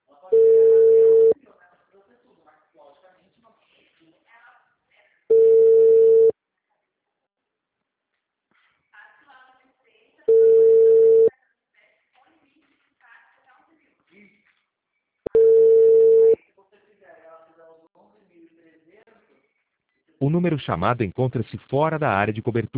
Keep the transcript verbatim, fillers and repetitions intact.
O número chamado encontra-se fora da área de cobertura.